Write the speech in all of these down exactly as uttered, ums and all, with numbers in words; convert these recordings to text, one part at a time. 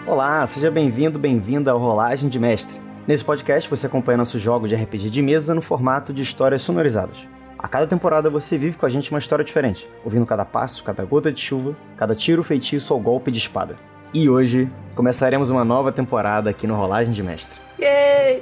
Olá, seja bem-vindo, bem-vinda ao Rolagem de Mestre. Nesse podcast você acompanha nossos jogos de R P G de mesa no formato de histórias sonorizadas. A cada temporada você vive com a gente uma história diferente, ouvindo cada passo, cada gota de chuva, cada tiro, feitiço ou golpe de espada. E hoje começaremos uma nova temporada aqui no Rolagem de Mestre. Yay!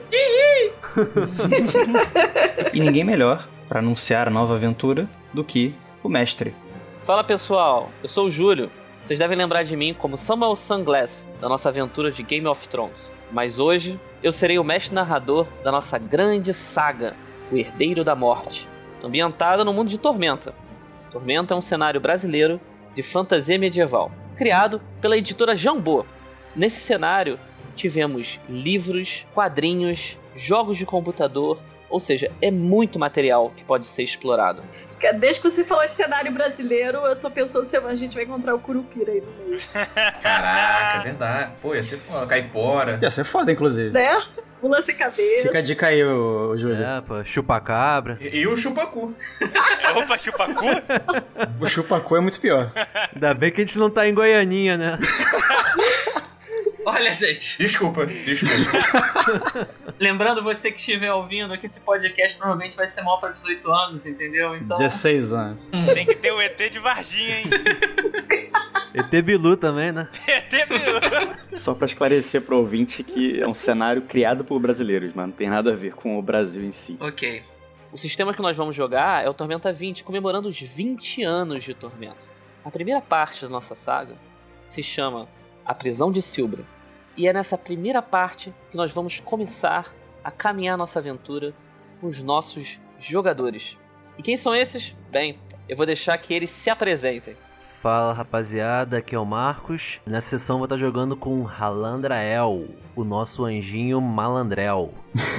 E ninguém melhor para anunciar a nova aventura do que o mestre. Fala pessoal, eu sou o Júlio. Vocês devem lembrar de mim como Samuel Sunglass, da nossa aventura de Game of Thrones. Mas hoje, eu serei o mestre narrador da nossa grande saga, O Herdeiro da Morte, ambientada no mundo de Tormenta. Tormenta é um cenário brasileiro de fantasia medieval, criado pela editora Jambô. Nesse cenário, tivemos livros, quadrinhos, jogos de computador, ou seja, é muito material que pode ser explorado. Desde que você falou de cenário brasileiro, eu tô pensando se a gente vai encontrar o Curupira aí no meio. Caraca, é verdade. Pô, ia ser foda. Caipora. Ia ser foda, inclusive. Né? Pula sem cabeça. Fica a dica aí, ô, Júlio. É, pô, chupa-cabra. E, e o chupacu. Opa, chupacu? O chupacu é muito pior. Ainda bem que a gente não tá em Goianinha, né? Olha, gente. Desculpa, desculpa. Lembrando você que estiver ouvindo que esse podcast provavelmente vai ser maior pra dezoito anos, entendeu? Então... dezesseis anos. Tem que ter o E T de Varginha, hein? E T Bilu também, né? E T Bilu. Só pra esclarecer pro ouvinte que é um cenário criado por brasileiros, mas não tem nada a ver com o Brasil em si. Ok. O sistema que nós vamos jogar é o Tormenta vinte, comemorando os vinte anos de Tormenta. A primeira parte da nossa saga se chama A Prisão de Silbra. E é nessa primeira parte que nós vamos começar a caminhar nossa aventura com os nossos jogadores. E quem são esses? Bem, eu vou deixar que eles se apresentem. Fala, rapaziada, aqui é o Marcos. Nessa sessão eu vou estar jogando com Halandrael, o nosso anjinho malandrel.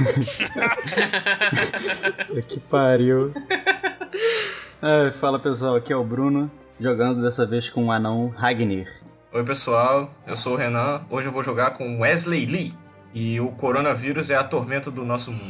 Que pariu. É, fala pessoal, aqui é o Bruno, jogando dessa vez com o anão Ragnir. Oi pessoal, eu sou o Renan. Hoje eu vou jogar com Wesley Lee. E o coronavírus é a tormenta do nosso mundo.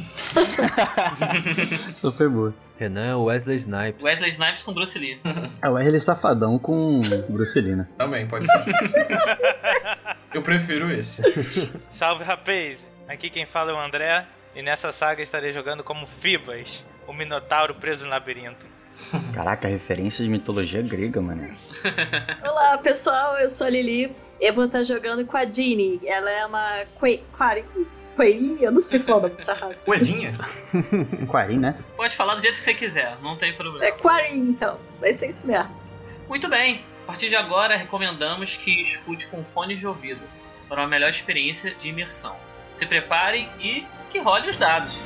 Isso foi boa. Renan é o Wesley Snipes. Wesley Snipes com Bruce Lee. É o Wesley Safadão com Bruce Lee, né? Também, pode ser. Eu prefiro esse. Salve, rapaz! Aqui quem fala é o André. E nessa saga estarei jogando como Fibas, o Minotauro preso no labirinto. Caraca, referência de mitologia grega, mano. Olá, pessoal, eu sou a Lili. Eu vou estar jogando com a Jeannie. Ela é uma Quarin. Eu não sei qual é o nome dessa raça. Coedinha? Quarin, né? Pode falar do jeito que você quiser, não tem problema. É Quarin, então. Vai ser isso mesmo. Muito bem. A partir de agora, recomendamos que escute com fones de ouvido para uma melhor experiência de imersão. Se prepare e que role os dados.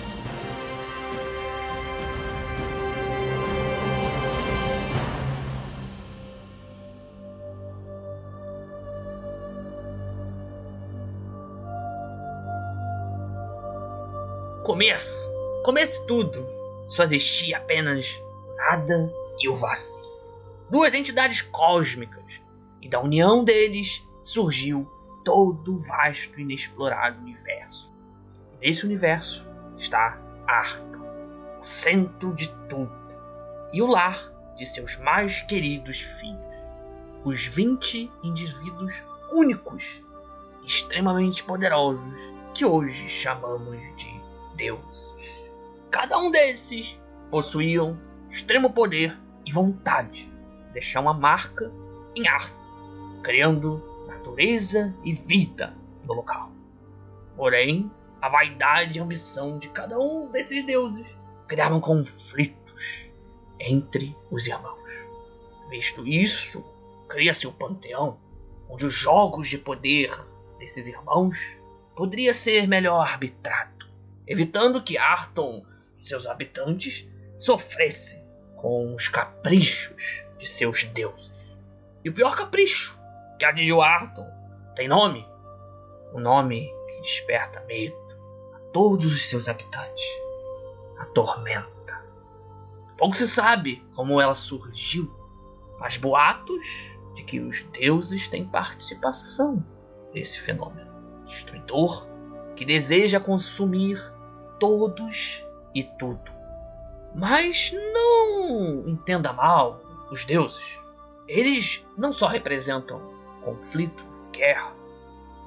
Começo! Comece tudo! Só existia apenas nada e o vazio. Duas entidades cósmicas, e da união deles surgiu todo o vasto e inexplorado universo. E nesse universo está Arthur, o centro de tudo, e o lar de seus mais queridos filhos, os vinte indivíduos únicos e extremamente poderosos que hoje chamamos de deuses. Cada um desses possuíam extremo poder e vontade de deixar uma marca em Arthur, criando natureza e vida no local. Porém, a vaidade e a ambição de cada um desses deuses criaram conflitos entre os irmãos. Visto isso, cria-se o panteão, onde os jogos de poder desses irmãos poderia ser melhor arbitrado, evitando que Arthur e seus habitantes sofressem com os caprichos de seus deuses. E o pior capricho que atingiu Arthur tem nome, um nome que desperta medo a todos os seus habitantes: a Tormenta. Pouco se sabe como ela surgiu, mas boatos de que os deuses têm participação nesse fenômeno destruidor que deseja consumir todos e tudo. Mas não entenda mal os deuses. Eles não só representam conflito, guerra,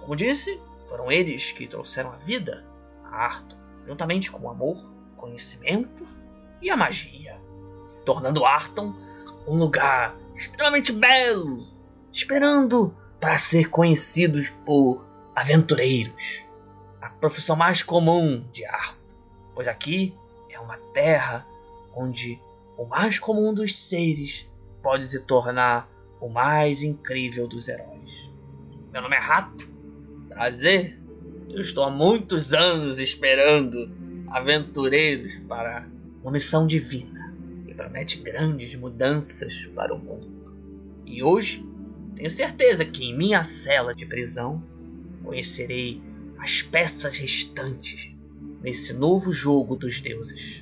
Como disse, foram eles que trouxeram a vida a Arthur, juntamente com o amor, o conhecimento e a magia, tornando Arthur um lugar extremamente belo, esperando para ser conhecidos por aventureiros, a profissão mais comum de Arthur, pois aqui é uma terra onde o mais comum dos seres pode se tornar o mais incrível dos heróis. Meu nome é Rato, prazer, eu estou há muitos anos esperando aventureiros para uma missão divina que promete grandes mudanças para o mundo. E hoje, tenho certeza que em minha cela de prisão conhecerei as peças restantes nesse novo jogo dos deuses.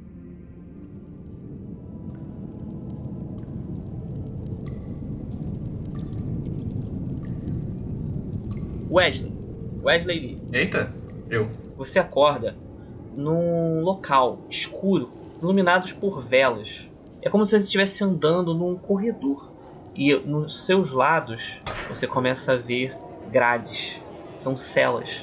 Wesley, Wesley Lee. Eita, eu. Você acorda num local escuro, iluminados por velas. É como se você estivesse andando num corredor. E nos seus lados você começa a ver grades. São celas.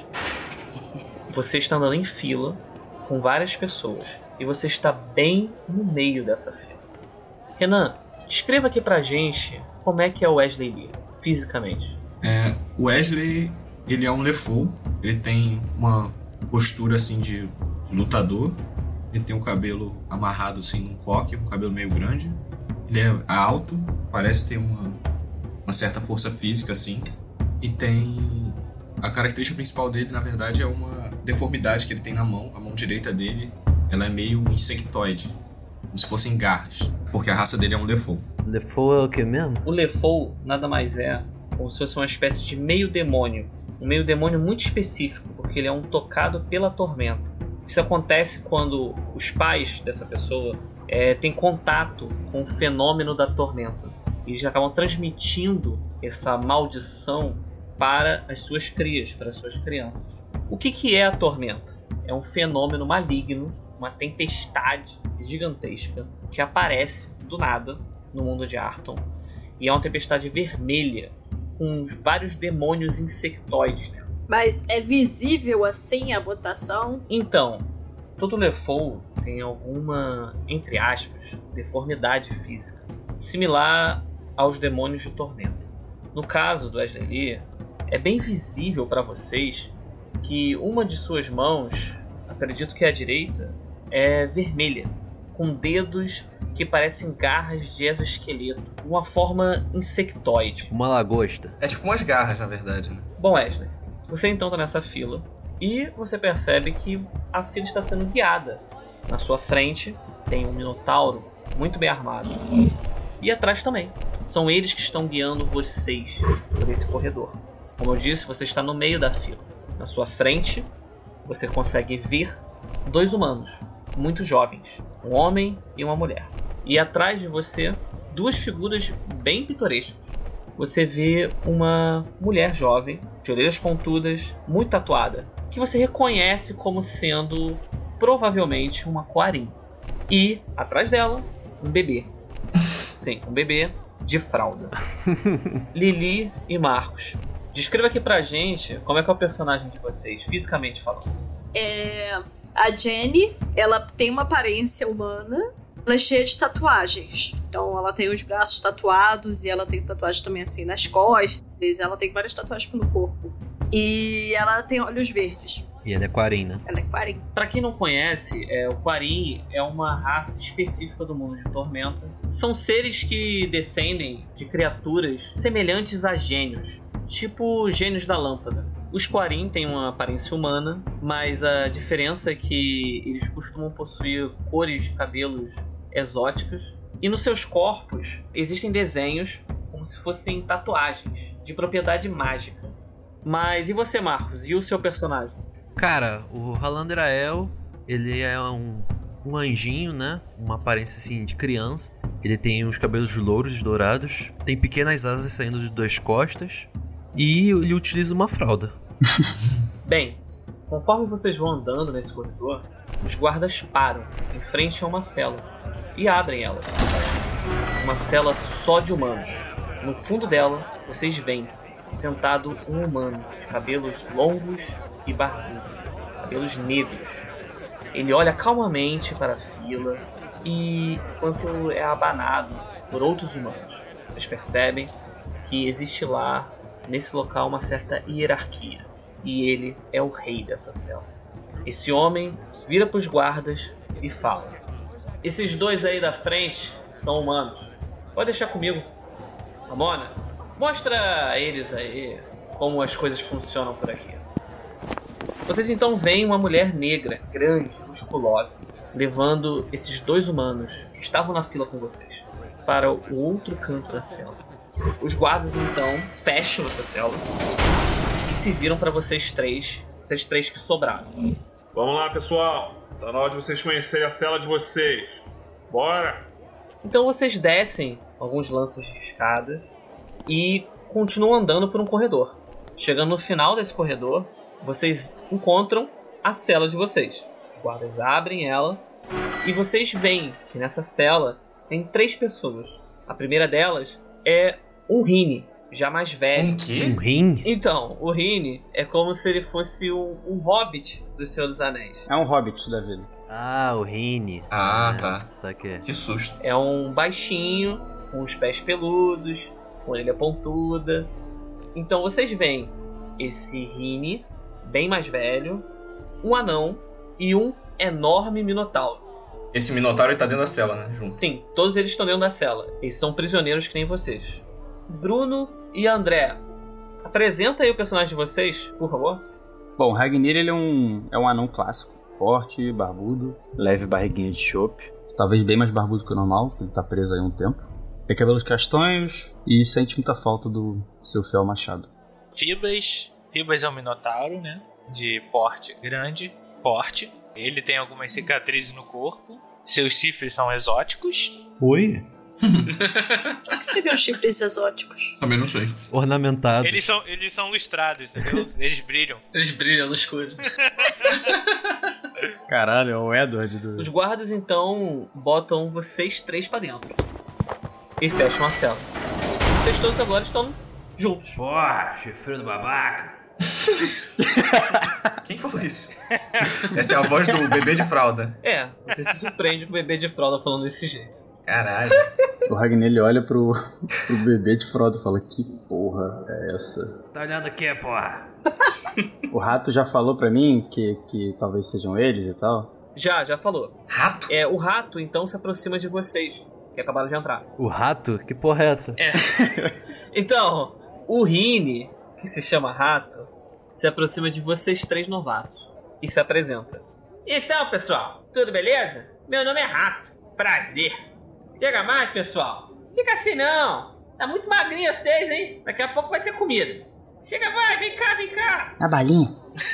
Você está andando em fila com várias pessoas. E você está bem no meio dessa fila. Renan, descreva aqui pra gente como é que é o Wesley Lee, fisicamente. É, o Wesley, ele é um Lefou. Ele tem uma postura assim de lutador. Ele tem um cabelo amarrado assim num coque, um cabelo meio grande. Ele é alto, parece ter uma, uma certa força física assim. E tem... A característica principal dele, na verdade, é uma deformidade que ele tem na mão. A mão direita dele, ela é meio insectoide, como se fossem garras, porque a raça dele é um Lefou. Lefou é o que mesmo? O Lefou nada mais é como se fosse uma espécie de meio demônio. Um meio demônio muito específico, porque ele é um tocado pela tormenta. Isso acontece quando os pais dessa pessoa é, têm contato com o fenômeno da tormenta. E eles acabam transmitindo essa maldição para as suas crias, para as suas crianças. O que, que é a tormenta? É um fenômeno maligno, uma tempestade gigantesca que aparece do nada no mundo de Arthur. E é uma tempestade vermelha, com vários demônios insectoides. Mas é visível assim a mutação? Então, todo Lefou tem alguma, entre aspas, deformidade física, similar aos demônios de tormenta. No caso do Wesley Lee, é bem visível para vocês que uma de suas mãos, acredito que é a direita, é vermelha, com dedos que parecem garras de exoesqueleto, uma forma insectoide. Uma lagosta. É tipo umas garras, na verdade, né? Bom, Wesley, você então tá nessa fila e você percebe que a fila está sendo guiada. Na sua frente tem um minotauro muito bem armado. E atrás também. São eles que estão guiando vocês por esse corredor. Como eu disse, você está no meio da fila. Na sua frente, você consegue ver dois humanos, muito jovens, um homem e uma mulher. E atrás de você, duas figuras bem pitorescas. Você vê uma mulher jovem, de orelhas pontudas, muito tatuada, que você reconhece como sendo provavelmente uma Quarin. E atrás dela, um bebê. Sim, um bebê de fralda. Lili e Marcos, descreva aqui pra gente como é que é o personagem de vocês, fisicamente falando. É... A Jenny, ela tem uma aparência humana, ela é cheia de tatuagens. Então ela tem os braços tatuados e ela tem tatuagens também assim nas costas, ela tem várias tatuagens pelo corpo. E ela tem olhos verdes. E ela é Quarin, né? Ela é Quarin. Pra quem não conhece, é, o Quarin é uma raça específica do mundo de Tormenta. São seres que descendem de criaturas semelhantes a gênios, tipo gênios da lâmpada. Os Quarin têm uma aparência humana, mas a diferença é que eles costumam possuir cores de cabelos exóticas. E nos seus corpos existem desenhos como se fossem tatuagens de propriedade mágica. Mas e você, Marcos? E o seu personagem? Cara, o Halandrael, ele é um, um anjinho, né? Uma aparência assim de criança. Ele tem os cabelos louros e dourados, tem pequenas asas saindo de duas costas e ele utiliza uma fralda. Bem, conforme vocês vão andando nesse corredor, os guardas param em frente a uma cela e abrem ela. Uma cela só de humanos. No fundo dela, vocês veem sentado um humano, de cabelos longos e barbudos, cabelos negros. Ele olha calmamente para a fila e, enquanto é abanado por outros humanos, vocês percebem que existe lá, nesse local, uma certa hierarquia. E ele é o rei dessa cela. Esse homem vira para os guardas e fala: esses dois aí da frente são humanos. Pode deixar comigo. Ramona, mostra a eles aí como as coisas funcionam por aqui. Vocês então veem uma mulher negra, grande, musculosa, levando esses dois humanos que estavam na fila com vocês para o outro canto da cela. Os guardas então fecham essa cela e se viram para vocês três, vocês três que sobraram. Vamos lá, pessoal. Tá na hora de vocês conhecerem a cela de vocês. Bora! Então vocês descem alguns lances de escada e continuam andando por um corredor. Chegando no final desse corredor, vocês encontram a cela de vocês. Os guardas abrem ela e vocês veem que nessa cela tem três pessoas. A primeira delas é um Rini, já mais velho. Um quê? Um rim? Então, o Rini é como se ele fosse um, um hobbit do Senhor dos Anéis. É um hobbit da vida. Ah, o Rini. Ah, É, tá. Saquei. Que susto. É um baixinho, com os pés peludos, com a orelha pontuda. Então vocês veem esse Rini, bem mais velho, um anão e um enorme minotauro. Esse Minotauro ele tá dentro da cela, né? Junto. Sim, todos eles estão dentro da cela. Eles são prisioneiros que nem vocês. Bruno e André, apresenta aí o personagem de vocês, por favor. Bom, o Ragnir ele é um, é um anão clássico. Forte, barbudo, leve barriguinha de chope. Talvez bem mais barbudo que o normal, porque ele tá preso aí há um tempo. Tem cabelos castanhos e sente muita falta do seu fiel machado. Fibas. Fibas é um minotauro, né? De porte grande, forte. Ele tem algumas cicatrizes no corpo. Seus chifres são exóticos. Oi? O que seriam chifres exóticos? Também não sei. Ornamentados. Eles são, eles são lustrados, entendeu? Eles brilham. Eles brilham no escuro. Caralho, é o Edward do... Os guardas então botam vocês três pra dentro e fecham a cela. Vocês todos agora estão juntos. Porra, chifre do babaca. Quem falou isso? Essa é a voz do bebê de fralda. É, você se surpreende com o bebê de fralda falando desse jeito. Caralho. O Ragnir ele olha pro, pro bebê de fralda e fala: que porra é essa? Tá olhando aqui, porra? O rato já falou pra mim que, que talvez sejam eles e tal. Já, já falou. Rato? É, o rato então se aproxima de vocês, que acabaram de entrar. O rato? Que porra é essa? É. Então, o Rini, que se chama Rato, se aproxima de vocês três novatos e se apresenta. Então, pessoal, tudo beleza? Meu nome é Rato. Prazer. Chega mais, pessoal. Fica assim não. Tá muito magrinho vocês, hein? Daqui a pouco vai ter comida. Chega mais, vem cá, vem cá. A balinha?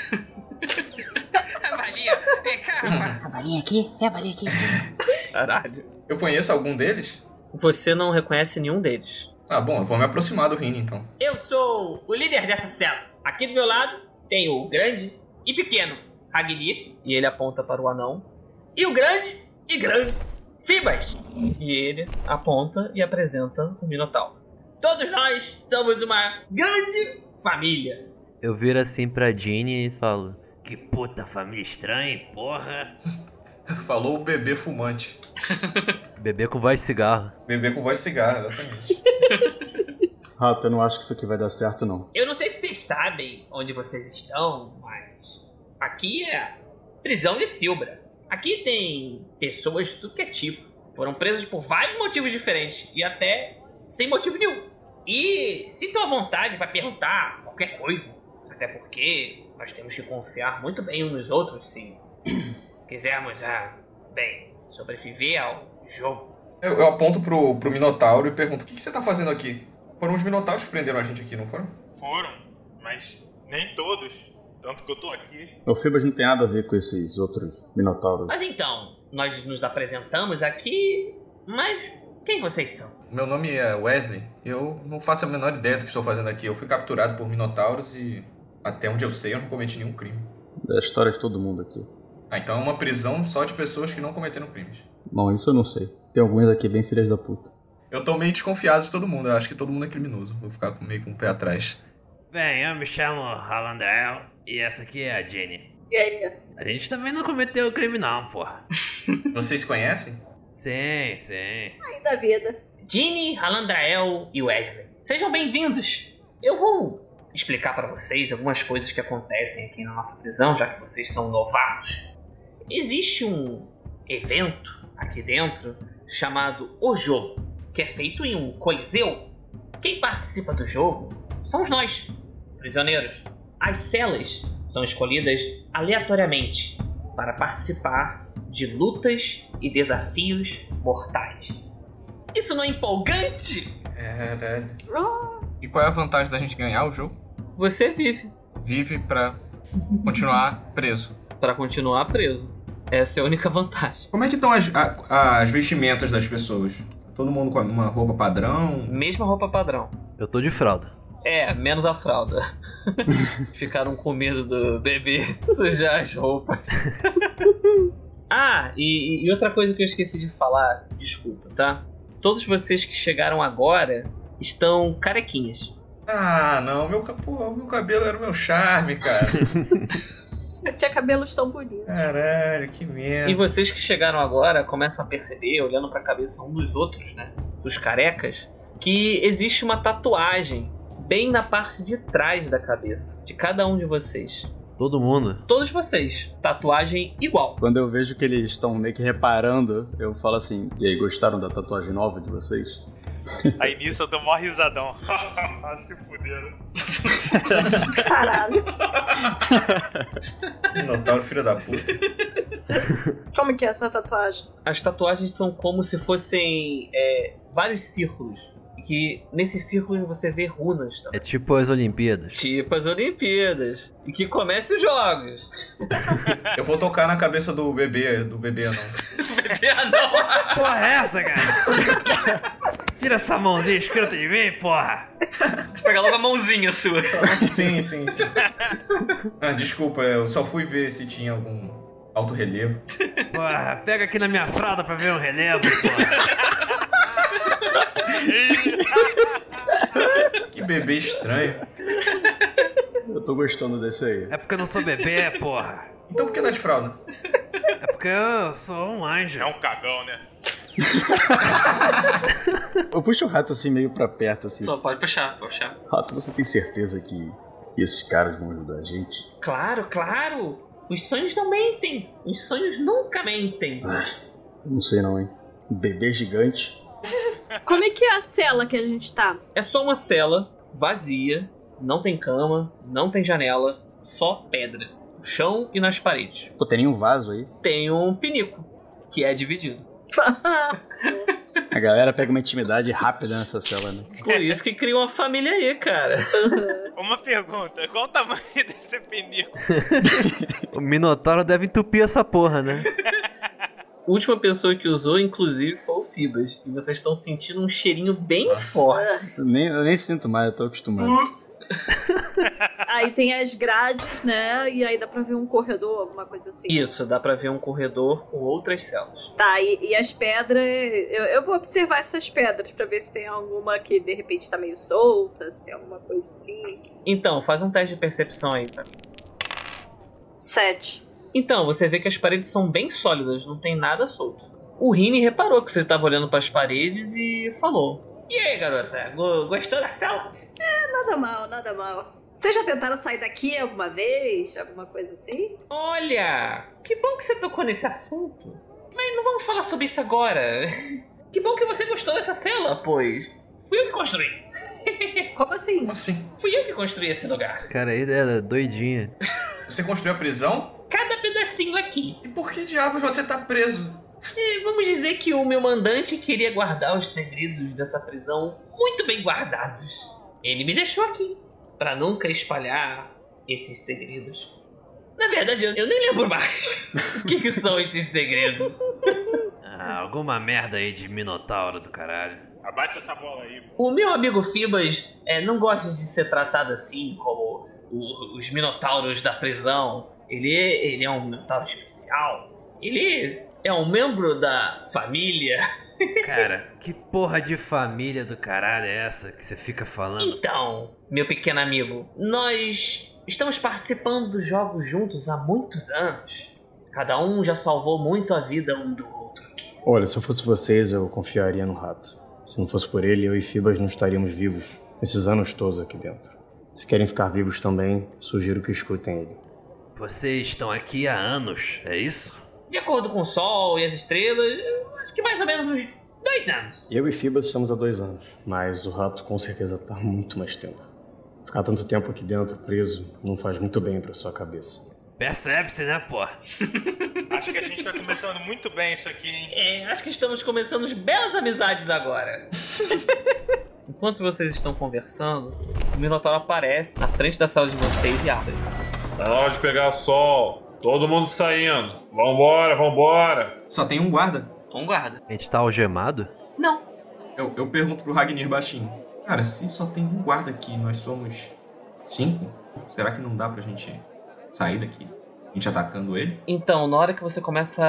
A balinha, vem cá, rapaz. A balinha aqui? É a balinha aqui. Caralho. Eu conheço algum deles? Você não reconhece nenhum deles. Ah, bom, eu vou me aproximar do Rini, então. Eu sou o líder dessa cela. Aqui do meu lado tem o grande e pequeno Ragnir, e ele aponta para o anão. E o grande e grande Fibas, e ele aponta e apresenta o Minotauro. Todos nós somos uma grande família. Eu viro assim pra Ginny e falo: que puta família estranha, hein, porra. Falou o bebê fumante. Bebê com voz de cigarro. Bebê com voz de cigarro, exatamente. Rato, eu não acho que isso aqui vai dar certo, não. Eu não sei se vocês sabem onde vocês estão, mas aqui é a prisão de Silbra. Aqui tem pessoas de tudo que é tipo. Foram presas por vários motivos diferentes e até sem motivo nenhum. E sintam à vontade para perguntar qualquer coisa. Até porque nós temos que confiar muito bem uns nos outros se quisermos, ah, bem, sobreviver ao jogo. Eu, eu aponto pro, pro Minotauro e pergunto: o que, que você tá fazendo aqui? Foram os Minotauros que prenderam a gente aqui, não foram? Foram, mas nem todos. Tanto que eu tô aqui. O Fibas não tem nada a ver com esses outros minotauros. Mas então, nós nos apresentamos aqui, mas quem vocês são? Meu nome é Wesley. Eu não faço a menor ideia do que estou fazendo aqui. Eu fui capturado por Minotauros e, até onde eu sei, eu não cometi nenhum crime. É a história de todo mundo aqui. Ah, então é uma prisão só de pessoas que não cometeram crimes. Bom, isso eu não sei. Tem alguns aqui bem filhas da puta. Eu tô meio desconfiado de todo mundo. Eu acho que todo mundo é criminoso. Vou ficar meio com o pé atrás. Bem, eu me chamo Halandel e essa aqui é a Jenny. E aí? A gente também não cometeu crime não, porra. Vocês conhecem? Sim, sim. Aí da vida. Ginny, Halandrael e Wesley, sejam bem-vindos. Eu vou explicar pra vocês algumas coisas que acontecem aqui na nossa prisão, já que vocês são novatos. Existe um evento aqui dentro chamado O Jogo, que é feito em um coliseu. Quem participa do jogo somos nós, prisioneiros. As celas são escolhidas aleatoriamente para participar de lutas e desafios mortais. Isso não é empolgante? É, Oh, E qual é a vantagem da gente ganhar o jogo? Você vive Vive pra continuar preso. para continuar preso. Essa é a única vantagem. Como é que estão as, a- as vestimentas das pessoas? Todo mundo com uma roupa padrão? Mesma roupa padrão. Eu tô de fralda. É, menos a fralda. Ficaram com medo do bebê sujar as roupas. Ah, e, e outra coisa que eu esqueci de falar, desculpa, tá? Todos vocês que chegaram agora estão carequinhas. Ah, não, meu, ca- pô, meu cabelo era o meu charme, cara. eu tinha cabelos tão bonitos. Caralho, que merda. E vocês que chegaram agora começam a perceber, olhando pra cabeça um dos outros, né? Dos carecas, que existe uma tatuagem bem na parte de trás da cabeça de cada um de vocês. Todo mundo. Todos vocês. Tatuagem igual. Quando eu vejo que eles estão meio que reparando, eu falo assim: e aí, gostaram da tatuagem nova de vocês? Aí nisso eu dou mó risadão. Se fuderam. Caralho. Minotauro, filho da puta. Como que é essa tatuagem? As tatuagens são como se fossem é, vários círculos. E que nesses círculos você vê runas também. É tipo as Olimpíadas. Tipo as Olimpíadas. E que comece os jogos. Eu vou tocar na cabeça do bebê, do bebê não. Bebê não. Porra é essa, cara? Tira essa mãozinha escrota de mim, porra. Pega logo a mãozinha sua. Sim, sim, sim. Ah, desculpa, eu só fui ver se tinha algum alto relevo. Porra, pega aqui na minha fralda pra ver um relevo, porra. Que bebê estranho. Eu tô gostando desse aí. É porque eu não sou bebê, porra. Então por que tá de fralda? É porque eu sou um anjo. É um cagão, né? Eu puxo o rato assim meio pra perto, assim. Só pode puxar, pode puxar. Rato, você tem certeza que esses caras vão ajudar a gente? Claro, claro. Os sonhos não mentem. Os sonhos nunca mentem. Ah, não sei não, hein. Um bebê gigante. Como é que é a cela que a gente tá? É só uma cela vazia. Não tem cama, não tem janela. Só pedra. No chão e nas paredes. Pô, tem nenhum vaso aí? Tem um pinico, que é dividido. A galera pega uma intimidade rápida nessa cela, né? Por isso que cria uma família aí, cara. Uma pergunta: qual o tamanho desse pinico? O Minotauro deve entupir essa porra, né? A última pessoa que usou, inclusive, foi o Fibas. E vocês estão sentindo um cheirinho bem Nossa. forte. Eu nem, eu nem sinto mais, eu tô acostumado. Aí tem as grades, né? E aí dá pra ver um corredor, alguma coisa assim. Isso, dá pra ver um corredor com outras celas. Tá, e, e as pedras. Eu, eu vou observar essas pedras pra ver se tem alguma que de repente tá meio solta, se tem alguma coisa assim. Então, faz um teste de percepção aí pra mim. Sete. Então, você vê que as paredes são bem sólidas, não tem nada solto. O Rini reparou que você estava olhando para as paredes e falou: E aí, garota, go- gostou da cela? Nada mal, nada mal. Vocês já tentaram sair daqui alguma vez? Alguma coisa assim? Olha, que bom que você tocou nesse assunto. Mas não vamos falar sobre isso agora. Que bom que você gostou dessa cela, pois fui eu que construí. Como assim? Como assim? Fui eu que construí esse lugar. Cara, aí é doidinha. Você construiu a prisão? Cada pedacinho aqui. E por que diabos você tá preso? E vamos dizer que o meu mandante queria guardar os segredos dessa prisão muito bem guardados. Ele me deixou aqui, pra nunca espalhar esses segredos. Na verdade, eu, eu nem lembro mais o que, que são esses segredos. Ah, alguma merda aí de Minotauro do caralho. Abaixa essa bola aí. O meu amigo Fibas é, não gosta de ser tratado assim como o- os minotauros da prisão. Ele é, ele é um minotauro especial. Ele É um membro da família? Cara, que porra de família do caralho é essa que você fica falando? Então, meu pequeno amigo, nós estamos participando dos jogos juntos há muitos anos. Cada um já salvou muito a vida um do outro aqui. Olha, se eu fosse vocês, eu confiaria no rato. Se não fosse por ele, eu e Fibas não estaríamos vivos esses anos todos aqui dentro. Se querem ficar vivos também, sugiro que escutem ele. Vocês estão aqui há anos, é isso? De acordo com o Sol e as estrelas, acho que mais ou menos uns dois anos. Eu e Fibas estamos há dois anos, mas o rato com certeza está há muito mais tempo. Ficar tanto tempo aqui dentro, preso, não faz muito bem pra sua cabeça. Percebe-se, né, pô? Acho que a gente tá começando muito bem isso aqui, hein? É, acho que estamos começando as belas amizades agora. Enquanto vocês estão conversando, o Minotauro aparece na frente da sala de vocês e abre. Tá na hora de pegar sol. Todo mundo saindo. Vambora, vambora. Só tem um guarda. Um guarda. A gente tá algemado? Não. Eu, eu pergunto pro Ragnir baixinho. Cara, se só tem um guarda aqui, nós somos cinco, será que não dá pra gente sair daqui? A gente atacando ele? Então, na hora que você começa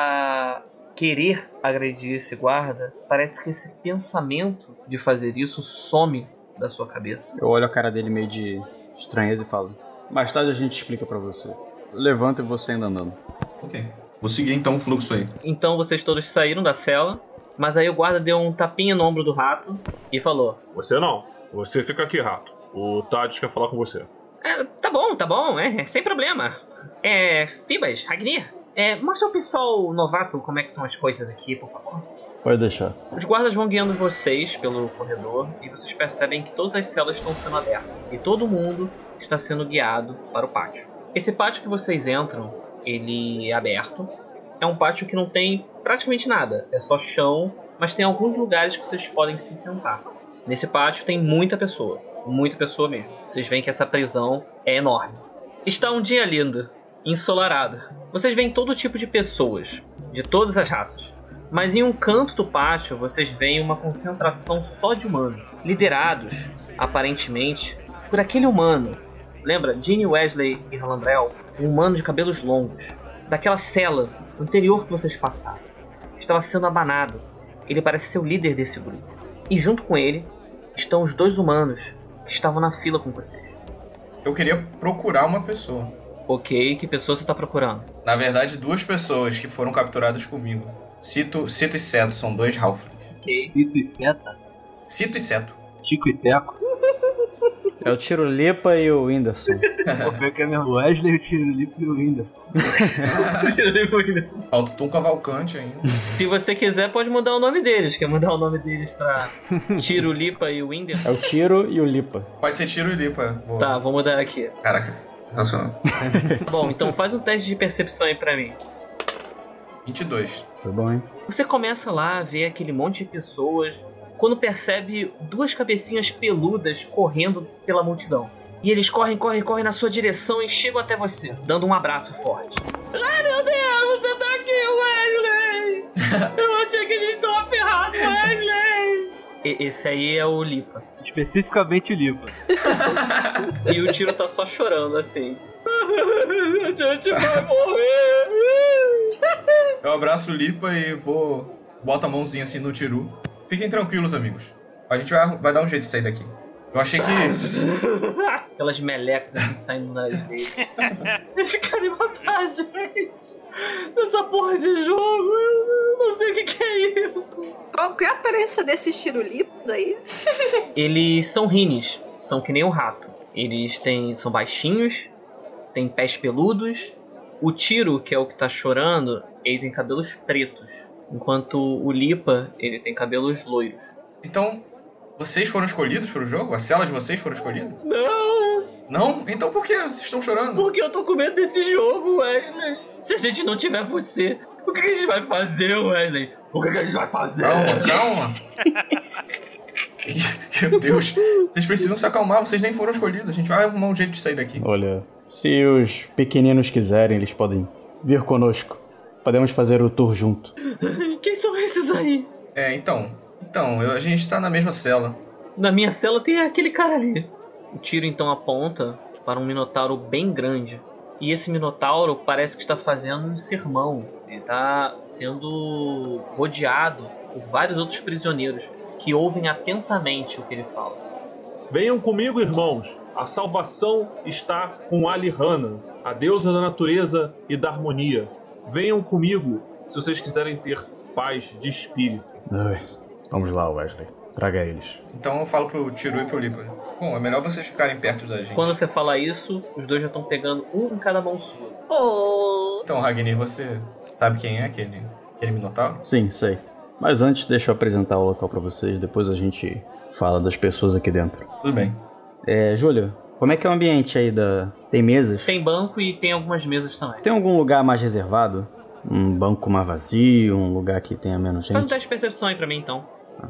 a querer agredir esse guarda, parece que esse pensamento de fazer isso some da sua cabeça. Eu olho a cara dele meio de estranheza e falo: mais tarde a gente explica pra você. Levanta e você ainda andando. Ok. Vou seguir então o fluxo aí. Então vocês todos saíram da cela, mas aí o guarda deu um tapinha no ombro do rato e falou: Você não. Você fica aqui, rato. O Tades quer falar com você. é, tá bom, tá bom, é, é sem problema. É, Fibas, Ragnir, é, mostra ao pessoal novato como é que são as coisas aqui, por favor. Pode deixar. Os guardas vão guiando vocês pelo corredor e vocês percebem que todas as celas estão sendo abertas e todo mundo está sendo guiado para o pátio. Esse pátio que vocês entram, ele é aberto. É um pátio que não tem praticamente nada, é só chão, mas tem alguns lugares que vocês podem se sentar. Nesse pátio tem muita pessoa, muita pessoa mesmo. Vocês veem que essa prisão é enorme. Está um dia lindo, ensolarado. Vocês veem todo tipo de pessoas, de todas as raças. Mas em um canto do pátio, vocês veem uma concentração só de humanos, liderados, aparentemente, por aquele humano. Lembra, Ginny Wesley e Halandrel? Um humano de cabelos longos, daquela cela anterior que vocês passaram. Estava sendo abanado. Ele parece ser o líder desse grupo. E junto com ele estão os dois humanos que estavam na fila com vocês. Eu queria procurar uma pessoa. Ok, que pessoa você está procurando? Na verdade, duas pessoas que foram capturadas comigo. Cito, Cito e Seto, são dois Halflings. Ok. Cito e Seta? Cito e Seto. Chico e Teco? É o Tirulipa e o Whindersson. O que é mesmo? Wesley, o Tirulipa e o Whindersson. Falta o Tom Cavalcante ainda. Se você quiser, pode mudar o nome deles. Quer mudar o nome deles pra Tirulipa e o Whindersson? É o Tiro e o Lipa. Pode ser Tiro e Lipa. Boa. Tá, vou mudar aqui. Caraca, sensacional. Bom, então faz um teste de percepção aí pra mim. vinte e dois. Foi bom, hein? Você começa lá a ver aquele monte de pessoas quando percebe duas cabecinhas peludas correndo pela multidão. E eles correm, correm, correm na sua direção e chegam até você, dando um abraço forte. Ai, meu Deus, você tá aqui, Wesley! Eu achei que a gente tava ferrado, Wesley! E- esse aí é o Lipa. Especificamente o Lipa. E o Tiro tá só chorando, assim. A gente vai morrer! Eu abraço o Lipa e vou... Boto a mãozinha assim no Tiru. Fiquem tranquilos, amigos. A gente vai, vai dar um jeito de sair daqui. Eu achei que... Aquelas melecas assim saindo das dele. Eles querem matar a gente. Essa porra de jogo. Eu não sei o que, que é isso. Qual que é a aparência desses tirulipas aí? Eles são rines. São que nem um rato. Eles têm, são baixinhos. Têm pés peludos. O Tiro, que é o que tá chorando, ele tem cabelos pretos. Enquanto o Lipa, ele tem cabelos loiros. Então, vocês foram escolhidos pro jogo? A cela de vocês foram escolhida? Não! Não? Então por que vocês estão chorando? Porque eu tô com medo desse jogo, Wesley. Se a gente não tiver você, o que a gente vai fazer, Wesley? O que a gente vai fazer? Calma, calma. Meu Deus. Vocês precisam se acalmar, vocês nem foram escolhidos. A gente vai arrumar um jeito de sair daqui. Olha, se os pequeninos quiserem, eles podem vir conosco. Podemos fazer o tour junto. Quem são esses aí? É, então... Então, eu- a gente tá na mesma cela. Na minha cela tem aquele cara ali. O Tiro então aponta para um minotauro bem grande. E esse minotauro parece que está fazendo um sermão. Ele tá sendo rodeado por vários outros prisioneiros que ouvem atentamente o que ele fala. Venham comigo, irmãos. A salvação está com Alihanna, a deusa da natureza e da harmonia. Venham comigo se vocês quiserem ter paz de espírito. Ai, vamos lá, Wesley. Traga eles. Então eu falo pro Tiru e pro Lipa. Bom, é melhor vocês ficarem perto da gente. Quando você fala isso, os dois já estão pegando um em cada mão sua. Oh. Então, Ragnir, você sabe quem é aquele, aquele Minotauro? Sim, sei. Mas antes, deixa eu apresentar o local pra vocês, depois a gente fala das pessoas aqui dentro. Tudo bem. É, Júlio, como é que é o ambiente aí da... Tem mesas? Tem banco e tem algumas mesas também. Tem algum lugar mais reservado? Um banco mais vazio, um lugar que tenha menos gente? Faz um teste de percepção aí pra mim, então.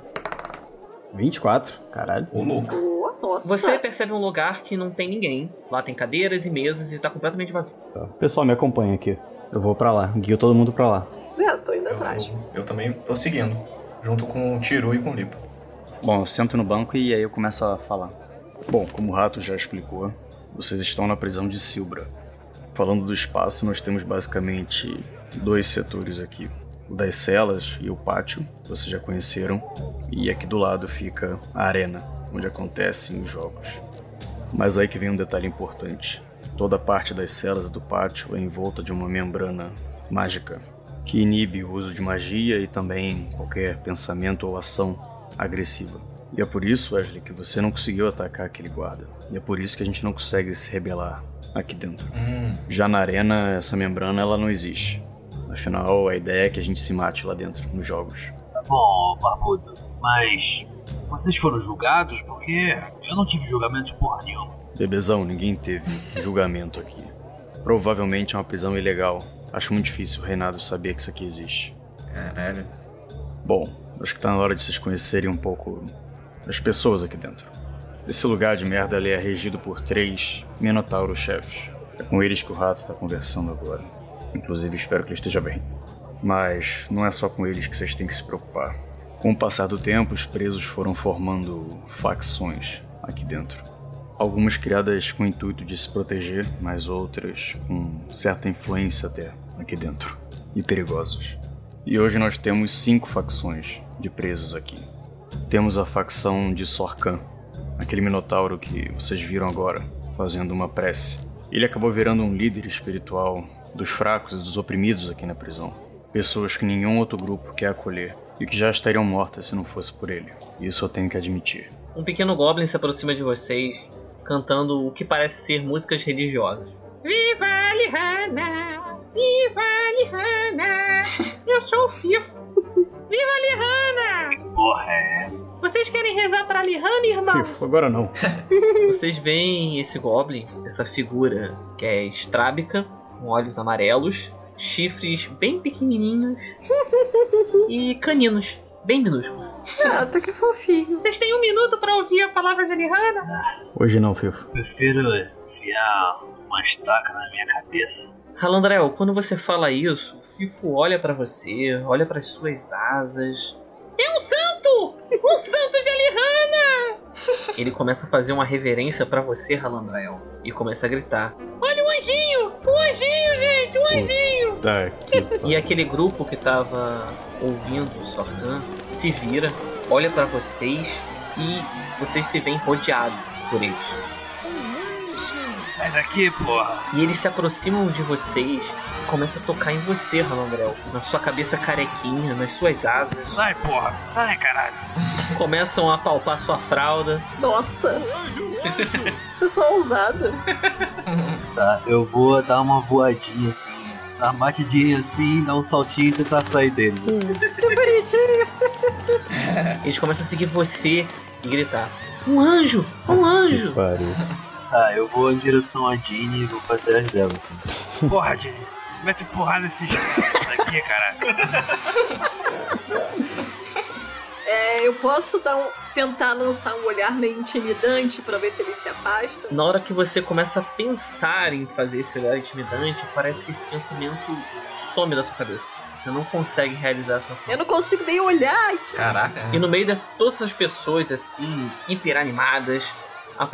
vinte e quatro? Caralho. Ô, louco. Oh, nossa. Você percebe um lugar que não tem ninguém. Lá tem cadeiras e mesas e tá completamente vazio. Tá. Pessoal, me acompanha aqui. Eu vou pra lá, guio todo mundo pra lá. É, tô indo atrás. Eu, eu também tô seguindo, junto com o Tiru e com o Lipa. Bom, eu sento no banco e aí eu começo a falar. Bom, como o Rato já explicou, vocês estão na prisão de Silbra. Falando do espaço, nós temos basicamente dois setores aqui. O das celas e o pátio, vocês já conheceram. E aqui do lado fica a arena, onde acontecem os jogos. Mas aí que vem um detalhe importante. Toda a parte das celas e do pátio é envolta de uma membrana mágica, que inibe o uso de magia e também qualquer pensamento ou ação agressiva. E é por isso, Wesley, que você não conseguiu atacar aquele guarda. E é por isso que a gente não consegue se rebelar aqui dentro. Hum. Já na arena, essa membrana ela não existe. Afinal, a ideia é que a gente se mate lá dentro, nos jogos. Tá bom, Barbudo, mas vocês foram julgados porque eu não tive julgamento de porra nenhuma. Bebezão, ninguém teve julgamento aqui. Provavelmente é uma prisão ilegal. Acho muito difícil o Reinado saber que isso aqui existe. Caralho. Bom, acho que tá na hora de vocês conhecerem um pouco das pessoas aqui dentro. Esse lugar de merda ali é regido por três Minotauros chefes. É com eles que o Rato tá conversando agora. Inclusive espero que ele esteja bem. Mas não é só com eles que vocês têm que se preocupar. Com o passar do tempo, os presos foram formando facções aqui dentro. Algumas criadas com o intuito de se proteger, mas outras com certa influência até aqui dentro. E perigosas. E hoje nós temos cinco facções de presos aqui. Temos a facção de Sorkan, aquele minotauro que vocês viram agora, fazendo uma prece. Ele acabou virando um líder espiritual dos fracos e dos oprimidos aqui na prisão. Pessoas que nenhum outro grupo quer acolher e que já estariam mortas se não fosse por ele. Isso eu tenho que admitir. Um pequeno goblin se aproxima de vocês, cantando o que parece ser músicas religiosas. Viva Alihanna! Viva Alihanna! Eu sou o Fifo! Viva Alihanna! Porra é essa? Vocês querem rezar pra Alihanna, irmão? Fifo, agora não. Vocês veem esse goblin, essa figura que é estrábica, com olhos amarelos, chifres bem pequenininhos e caninos bem minúsculos. Ah, tá que fofinho. Vocês têm um minuto pra ouvir a palavra de Alihanna? Hoje não, Fifo. Prefiro enfiar uma estaca na minha cabeça. Halandrel, quando você fala isso, o Fifo olha pra você, olha pras suas asas. É um santo! Um santo de Alihanna! Ele começa a fazer uma reverência pra você, Halandrel, e começa a gritar: olha o anjinho! O anjinho, gente! O anjinho! Tá aqui. E aquele grupo que tava ouvindo o Sorkan se vira, olha pra vocês e vocês se veem rodeados por eles. Sai daqui, porra! E eles se aproximam de vocês e começam a tocar em você, Halandrel. Na sua cabeça carequinha, nas suas asas. Sai, porra! Sai, caralho! Começam a palpar sua fralda. Nossa. Pessoa ousada. Tá, eu vou dar uma voadinha assim, dar uma batidinha assim, dar um saltinho e tentar sair dele. Que bonitinho. Eles começam a seguir você e gritar: um anjo! Um anjo! Pariu. Tá, eu vou em direção a Jeannie e vou pra trás dela, assim. Porra, Jeannie! Mete porrada nesses daqui, caraca! É, eu posso dar um, tentar lançar um olhar meio intimidante pra ver se ele se afasta? Na hora que você começa a pensar em fazer esse olhar intimidante, parece que esse pensamento some da sua cabeça. Você não consegue realizar essa ação. Eu não consigo nem olhar. Caraca. E no meio de todas essas pessoas, assim, hiperanimadas,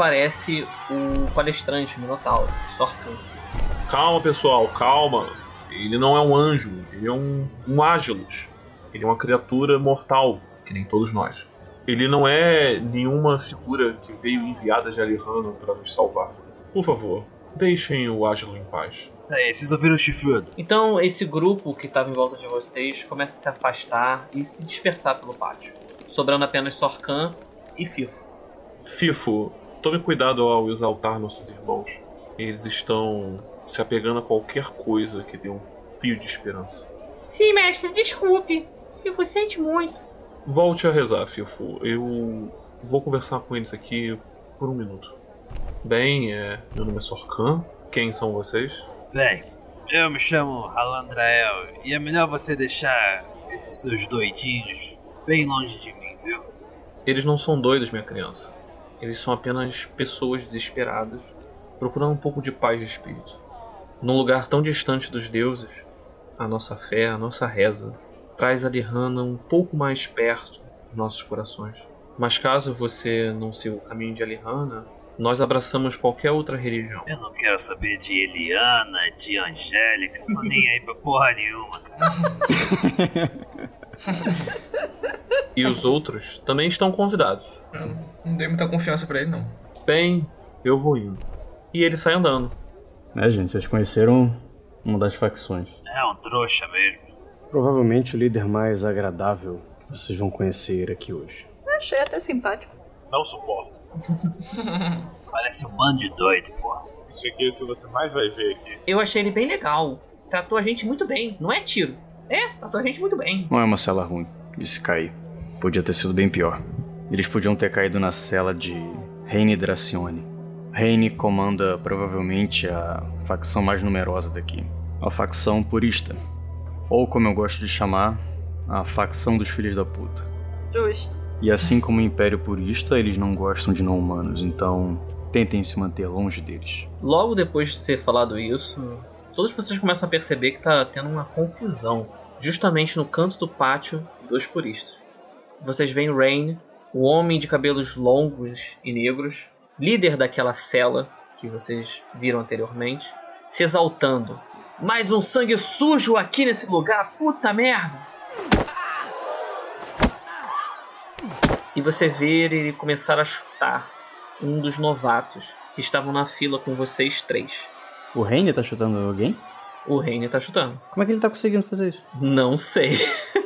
aparece o palestrante, o Minotauro, Sorkan. Calma, pessoal, calma. Ele não é um anjo, ele é um, um Ágilos. Ele é uma criatura mortal, que nem todos nós. Ele não é nenhuma figura que veio enviada de Alihanna para nos salvar. Por favor, deixem o Ágilo em paz. Isso aí, vocês ouviram o chifrudo? Então esse grupo que estava em volta de vocês começa a se afastar e se dispersar pelo pátio, sobrando apenas Sorcan e Fifo. Fifo, tome cuidado ao exaltar nossos irmãos. Eles estão se apegando a qualquer coisa que dê um fio de esperança. Sim, mestre, desculpe. Fifo sente muito. Volte a rezar, Fifo. Eu vou conversar com eles aqui por um minuto. Bem, é, meu nome é Sorcan. Quem são vocês? Bem, eu me chamo Halandrael e é melhor você deixar esses seus doidinhos bem longe de mim, viu? Eles não são doidos, minha criança. Eles são apenas pessoas desesperadas, procurando um pouco de paz de espírito. Num lugar tão distante dos deuses, a nossa fé, a nossa reza, traz a Alihanna um pouco mais perto dos nossos corações. Mas caso você não siga o caminho de Alihanna, nós abraçamos qualquer outra religião. Eu não quero saber de Eliana, de Angélica, não tô nem aí pra porra nenhuma, cara. E os outros também estão convidados. Não, não dei muita confiança pra ele, não. Bem, eu vou indo. E ele sai andando. É, gente, vocês conheceram uma das facções. É um trouxa mesmo. Provavelmente o líder mais agradável que vocês vão conhecer aqui hoje. Achei até simpático. Não suporto. Parece um bando de doido, porra. Isso aqui é o que você mais vai ver aqui. Eu achei ele bem legal. Tratou a gente muito bem, não é tiro? É, tratou a gente muito bem. Não é uma cela ruim de se cair. Podia ter sido bem pior. Eles podiam ter caído na cela de Reine Dracione. Reine comanda provavelmente a facção mais numerosa daqui. A facção purista. Ou como eu gosto de chamar, a facção dos filhos da puta. Justo. E assim como o Império Purista, eles não gostam de não-humanos, então tentem se manter longe deles. Logo depois de ter falado isso, todos vocês começam a perceber que tá tendo uma confusão, justamente no canto do pátio dos puristas. Vocês veem Rain, o homem de cabelos longos e negros, líder daquela cela que vocês viram anteriormente, se exaltando. Mais um sangue sujo aqui nesse lugar, puta merda! E você vê ele começar a chutar um dos novatos que estavam na fila com vocês três. O Reine tá chutando alguém? O Reine tá chutando. Como é que ele tá conseguindo fazer isso? Não sei.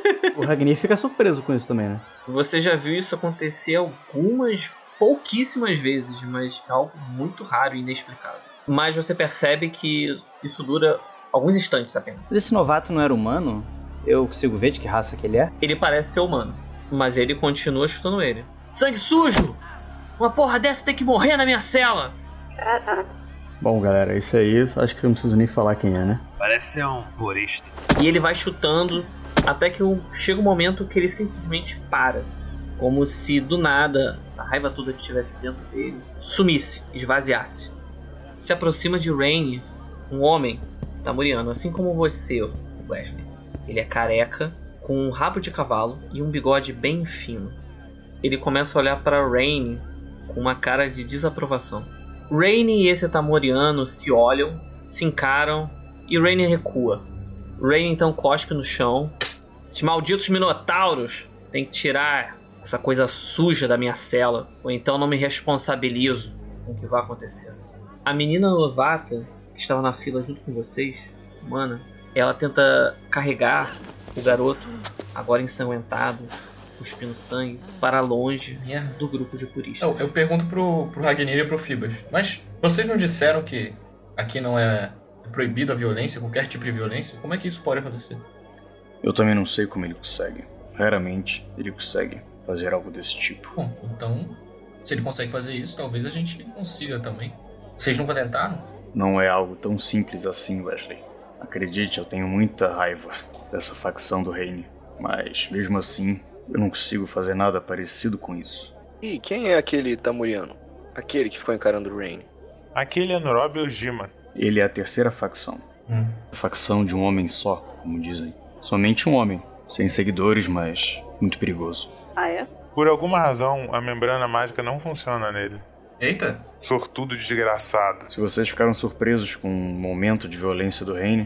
O Ragnar fica surpreso com isso também, né? Você já viu isso acontecer algumas, pouquíssimas vezes, mas é algo muito raro e inexplicável. Mas você percebe que isso dura alguns instantes apenas. Mas esse novato não era humano? Eu consigo ver de que raça que ele é? Ele parece ser humano, mas ele continua chutando ele. Sangue sujo! Uma porra dessa tem que morrer na minha cela! Caraca. Bom, galera, isso aí, acho que você não precisa nem falar quem é, né? Parece ser um purista. E ele vai chutando até que chega um momento que ele simplesmente para. Como se do nada, essa raiva toda que estivesse dentro dele, sumisse, esvaziasse. Se aproxima de Rain, um homem tamuriano, assim como você, Wesley. Ele é careca, com um rabo de cavalo e um bigode bem fino. Ele começa a olhar para Rain com uma cara de desaprovação. Rain e esse tamuriano se olham, se encaram e Rain recua. Rain então cospe no chão. Esses malditos minotauros têm que tirar essa coisa suja da minha cela, ou então não me responsabilizo com o que vai acontecer. A menina novata que estava na fila junto com vocês, humana, ela tenta carregar o garoto, agora ensanguentado, cuspindo sangue, para longe Merda. do grupo de puristas. Eu, eu pergunto pro, pro Ragnar e pro Fibas, mas vocês não disseram que aqui não é proibido a violência, qualquer tipo de violência? Como é que isso pode acontecer? Eu também não sei como ele consegue. Raramente ele consegue fazer algo desse tipo. Bom, então, se ele consegue fazer isso, talvez a gente consiga também. Vocês nunca tentaram? Não é algo tão simples assim, Wesley. Acredite, eu tenho muita raiva dessa facção do Reine, mas mesmo assim, eu não consigo fazer nada parecido com isso. E quem é aquele tamuriano? Aquele que ficou encarando o Rain? Aquele é Norobi Ojima. Ele é a terceira facção. Hum. A facção de um homem só, como dizem. Somente um homem, sem seguidores, mas muito perigoso. Ah, é? Por alguma razão, a membrana mágica não funciona nele. Eita! Sortudo desgraçado. Se vocês ficaram surpresos com o momento de violência do Reine,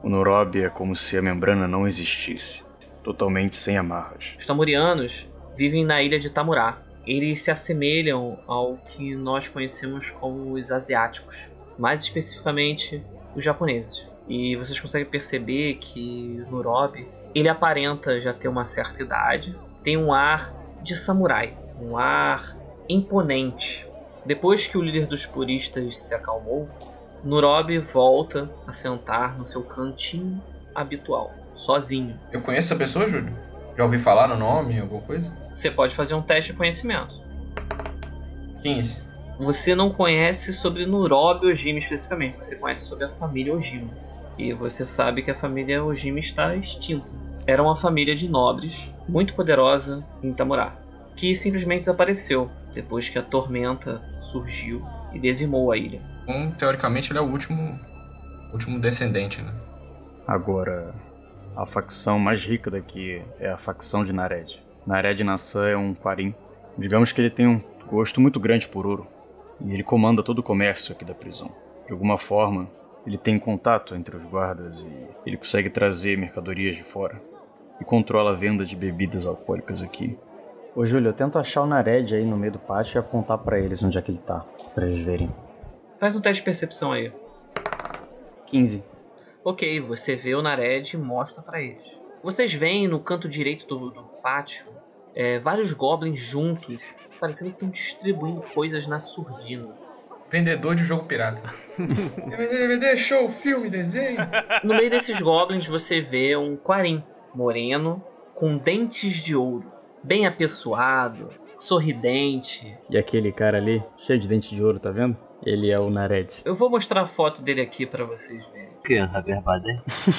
O Norobi é como se a membrana não existisse, totalmente sem amarras. Os Tamurianos vivem na ilha de Tamurá. Eles se assemelham ao que nós conhecemos como os asiáticos, mais especificamente os japoneses. E vocês conseguem perceber que o Norobi, ele aparenta já ter uma certa idade, tem um ar de samurai, um ar imponente. Depois que o líder dos puristas se acalmou, Norobi volta a sentar no seu cantinho habitual, sozinho. Eu conheço essa pessoa, Júlio? Já ouvi falar no nome, alguma coisa? Você pode fazer um teste de conhecimento. quinze. Você não conhece sobre Norobi Ojima especificamente, você conhece sobre a família Ojima. E você sabe que a família Ojima está extinta. Era uma família de nobres, muito poderosa em Tamurá, que simplesmente desapareceu depois que a tormenta surgiu e dizimou a ilha. Um, teoricamente, ele é o último, último descendente, né? Agora, a facção mais rica daqui é a facção de Nared. Nared Nassan é um Quarim. Digamos que ele tem um gosto muito grande por ouro. E ele comanda todo o comércio aqui da prisão. De alguma forma, ele tem contato entre os guardas e ele consegue trazer mercadorias de fora. E controla a venda de bebidas alcoólicas aqui. Ô Júlio, eu tento achar o Nared aí no meio do pátio e apontar pra eles onde é que ele tá, pra eles verem. Faz um teste de percepção aí. quinze. Ok, você vê o Nared e mostra pra eles. Vocês veem no canto direito do, do pátio é, vários goblins juntos, parecendo que estão distribuindo coisas na surdina. Vendedor de jogo pirata. D V D, show, filme, desenho. No meio desses goblins você vê um Quarim moreno com dentes de ouro, bem apessoado, sorridente. E aquele cara ali, cheio de dente de ouro, tá vendo? Ele é o Nared. Eu vou mostrar a foto dele aqui pra vocês verem. O que? A verdade?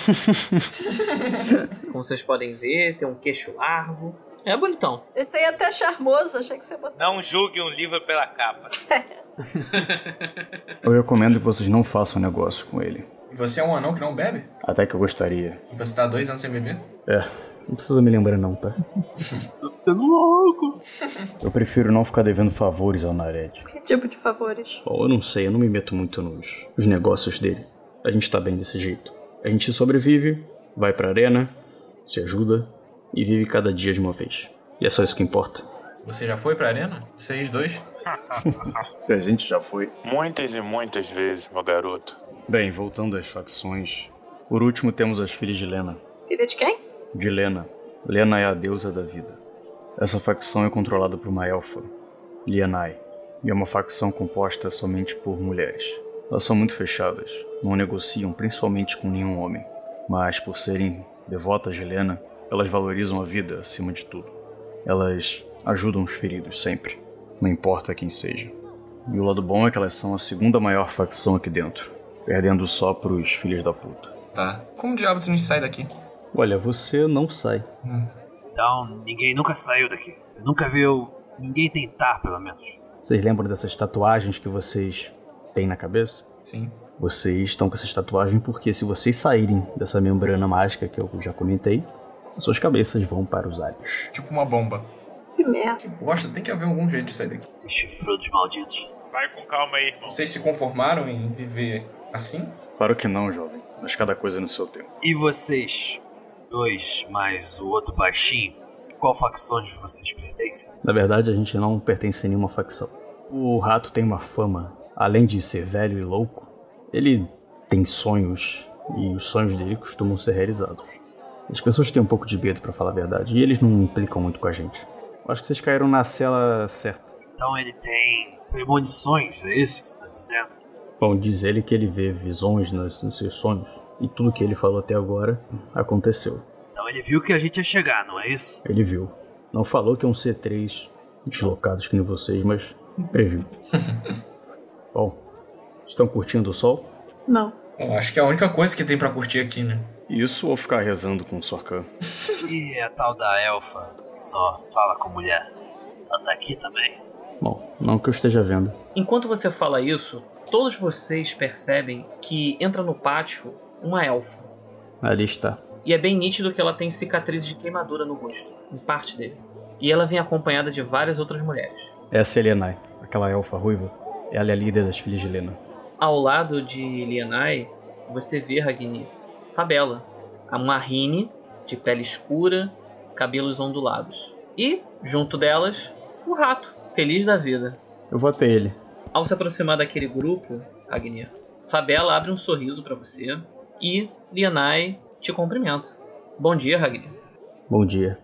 Como vocês podem ver, tem um queixo largo. É bonitão. Esse aí é até charmoso, achei que você botou. Não julgue um livro pela capa. Eu recomendo que vocês não façam negócio com ele. E você é um anão que não bebe? Até que eu gostaria. E você tá há dois anos sem beber? É, não precisa me lembrar não, tá? Tô ficando louco. Eu prefiro não ficar devendo favores ao Nared. Que tipo de favores? Bom, eu não sei, eu não me meto muito nos, nos negócios dele. A gente tá bem desse jeito. A gente sobrevive, vai pra arena, se ajuda e vive cada dia de uma vez. E é só isso que importa. Você já foi pra arena? Vocês dois? Se a gente já foi. Muitas e muitas vezes, meu garoto. Bem, voltando às facções. Por último temos as filhas de Lena. Filha de quem? De Lena. Lena é a deusa da vida. Essa facção é controlada por uma elfa, Lianai. E é uma facção composta somente por mulheres. Elas são muito fechadas, não negociam principalmente com nenhum homem. Mas por serem devotas de Lena, elas valorizam a vida acima de tudo. Elas ajudam os feridos sempre, não importa quem seja. E o lado bom é que elas são a segunda maior facção aqui dentro, perdendo só pros filhos da puta. Tá. Como diabos a gente sai daqui? Olha, você não sai. Hum. Então, ninguém nunca saiu daqui. Você nunca viu ninguém tentar, pelo menos. Vocês lembram dessas tatuagens que vocês têm na cabeça? Sim. Vocês estão com essas tatuagens porque se vocês saírem dessa membrana mágica que eu já comentei, suas cabeças vão para os ares. Tipo uma bomba. Que merda. Que bosta, tem que haver algum jeito de sair daqui. Esses chifrudos malditos. Vai com calma aí, irmão. Vocês se conformaram em viver assim? Claro que não, jovem. Mas cada coisa no seu tempo. E vocês? Dois, mais o outro baixinho. Qual facção de vocês pertencem? Na verdade, a gente não pertence a nenhuma facção. O rato tem uma fama. Além de ser velho e louco, ele tem sonhos. E os sonhos dele costumam ser realizados. As pessoas têm um pouco de medo, pra falar a verdade. E eles não implicam muito com a gente. Eu acho que vocês caíram na cela certa. Então ele tem premonições, é isso que você está dizendo? Bom, diz ele que ele vê visões nos, nos seus sonhos. E tudo que ele falou até agora aconteceu. Então ele viu que a gente ia chegar, não é isso? Ele viu. Não falou que iam ser três deslocados que nem vocês, mas previu. Bom, estão curtindo o sol? Não. Bom, acho que é a única coisa que tem pra curtir aqui, né? Isso ou ficar rezando com o Sorkan? E a tal da elfa que só fala com mulher? Ela tá aqui também? Bom, não que eu esteja vendo. Enquanto você fala isso, todos vocês percebem que entra no pátio uma elfa. Ali está. E é bem nítido que ela tem cicatrizes de queimadura no rosto, em parte dele. E ela vem acompanhada de várias outras mulheres. Essa é Lianai, aquela elfa ruiva. Ela é a líder das filhas de Lena. Ao lado de Lianai, você vê, Ragni, Fabella, a Marrine, de pele escura, cabelos ondulados. E, junto delas, o rato, feliz da vida. Eu vou até ele. Ao se aproximar daquele grupo, Agnir, Fabella abre um sorriso pra você e Lianai te cumprimenta. Bom dia, Ragnar. Bom dia.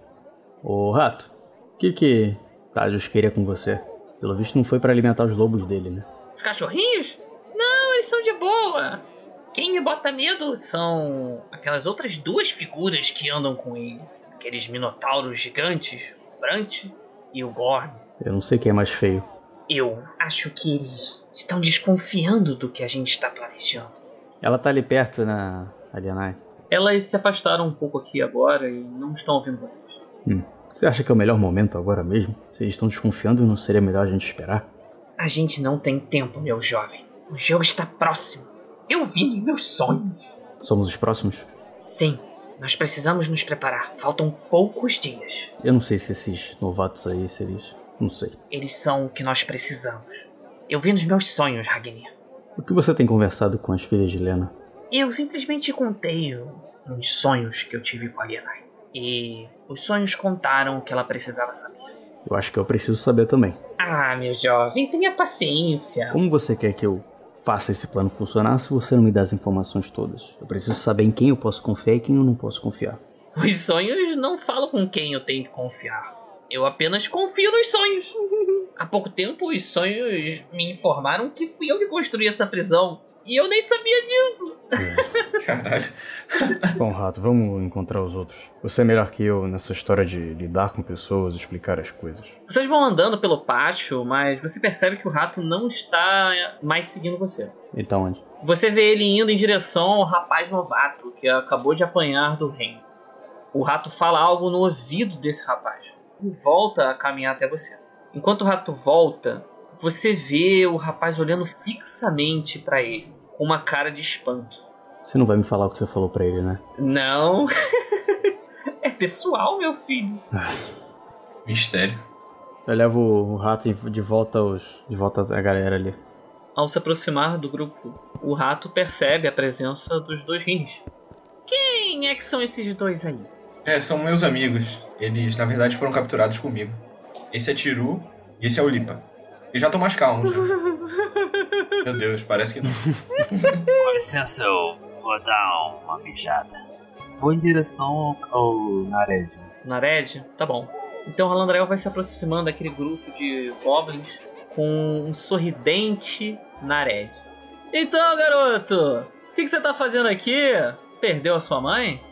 Ô, rato, o que que Tadius queria com você? Pelo visto não foi pra alimentar os lobos dele, né? Os cachorrinhos? Não, eles são de boa. Quem me bota medo são aquelas outras duas figuras que andam com ele. Aqueles minotauros gigantes, o Brant e o Gorm. Eu não sei quem é mais feio. Eu acho que eles estão desconfiando do que a gente está planejando. Ela tá ali perto, na Alienai. Elas se afastaram um pouco aqui agora e não estão ouvindo vocês. Hum. Você acha que é o melhor momento agora mesmo? Se eles estão desconfiando, não seria melhor a gente esperar? A gente não tem tempo, meu jovem. O jogo está próximo. Eu vi nos meus sonhos. Somos os próximos? Sim. Nós precisamos nos preparar. Faltam poucos dias. Eu não sei se esses novatos aí, se eles... Não sei. Eles são o que nós precisamos. Eu vi nos meus sonhos, Ragnar. O que você tem conversado com as filhas de Lena? Eu simplesmente contei uns sonhos que eu tive com a Lianai. E os sonhos contaram o que ela precisava saber. Eu acho que eu preciso saber também. Ah, meu jovem, tenha paciência. Como você quer que eu faça esse plano funcionar se você não me dá as informações todas? Eu preciso saber em quem eu posso confiar e quem eu não posso confiar. Os sonhos não falam com quem eu tenho que confiar. Eu apenas confio nos sonhos. Há pouco tempo, os sonhos me informaram que fui eu que construí essa prisão. E eu nem sabia disso. É. Caralho. Bom, Rato, vamos encontrar os outros. Você é melhor que eu nessa história de lidar com pessoas, explicar as coisas. Vocês vão andando pelo pátio, mas você percebe que o rato não está mais seguindo você. Ele tá onde? Você vê ele indo em direção ao rapaz novato que acabou de apanhar do reino. O rato fala algo no ouvido desse rapaz e volta a caminhar até você. Enquanto o rato volta, você vê o rapaz olhando fixamente pra ele, com uma cara de espanto. Você não vai me falar o que você falou pra ele, né? Não. É pessoal, meu filho. Mistério. Eu levo o rato de volta aos, de volta à galera ali. Ao se aproximar do grupo, o rato percebe a presença dos dois rins. Quem é que são esses dois aí? É, são meus amigos. Eles, na verdade, foram capturados comigo. Esse é Tiru e esse é o Lipa. Eles já estão mais calmos, né? Meu Deus, parece que não. Com licença, eu vou dar uma mijada. Vou em direção ao, ao Nared. Nared? Tá bom. Então Halandriel vai se aproximando daquele grupo de goblins com um sorridente Nared. Então, garoto, o que, que você tá fazendo aqui? Perdeu a sua mãe?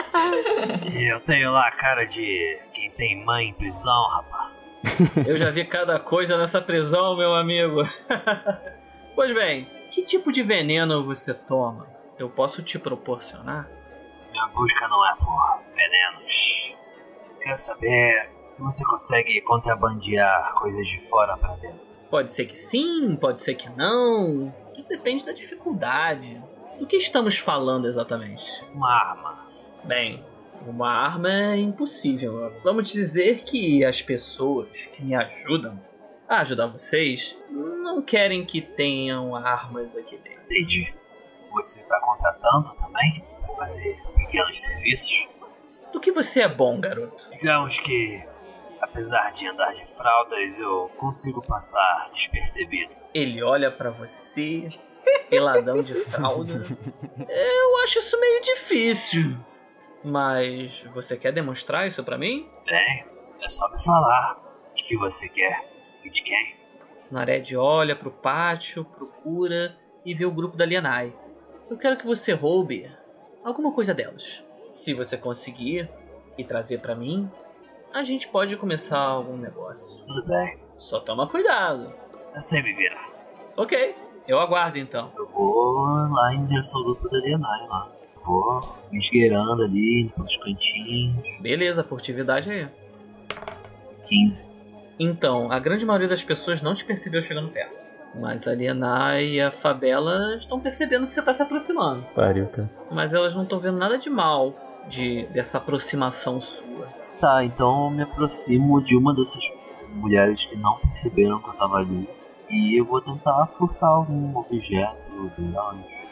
Eu tenho lá a cara de quem tem mãe em prisão, rapaz. Eu já vi cada coisa nessa prisão, meu amigo. Pois bem, que tipo de veneno você toma? Eu posso te proporcionar? Minha busca não é por venenos. Quero saber se você consegue contrabandear coisas de fora pra dentro. Pode ser que sim, pode ser que não. Tudo depende da dificuldade. Do que estamos falando exatamente? Uma arma. Bem, uma arma é impossível. Vamos dizer que as pessoas que me ajudam a ajudar vocês não querem que tenham armas aqui dentro. Entendi. Você está contratando também para fazer pequenos serviços? Do que você é bom, garoto? Digamos que, apesar de andar de fraldas, eu consigo passar despercebido. Ele olha pra você, peladão de fralda. Eu acho isso meio difícil. Mas você quer demonstrar isso pra mim? Bem, é só me falar. O que você quer? E de quem? Nared olha pro pátio, procura e vê o grupo da Lianai. Eu quero que você roube alguma coisa delas. Se você conseguir e trazer pra mim, a gente pode começar algum negócio. Tudo bem. Só toma cuidado. Eu sei me virar. Ok, eu aguardo então. Eu vou lá em direção ao grupo da Lianai lá. Vou me esgueirando ali nos cantinhos. Beleza, furtividade aí. quinze. Então, a grande maioria das pessoas não te percebeu chegando perto. Mas a Lianai e a Fabella estão percebendo que você está se aproximando. Pariu, cara. Mas elas não estão vendo nada de mal de, dessa aproximação sua. Tá, então eu me aproximo de uma dessas mulheres que não perceberam que eu tava ali. E eu vou tentar furtar algum objeto delas.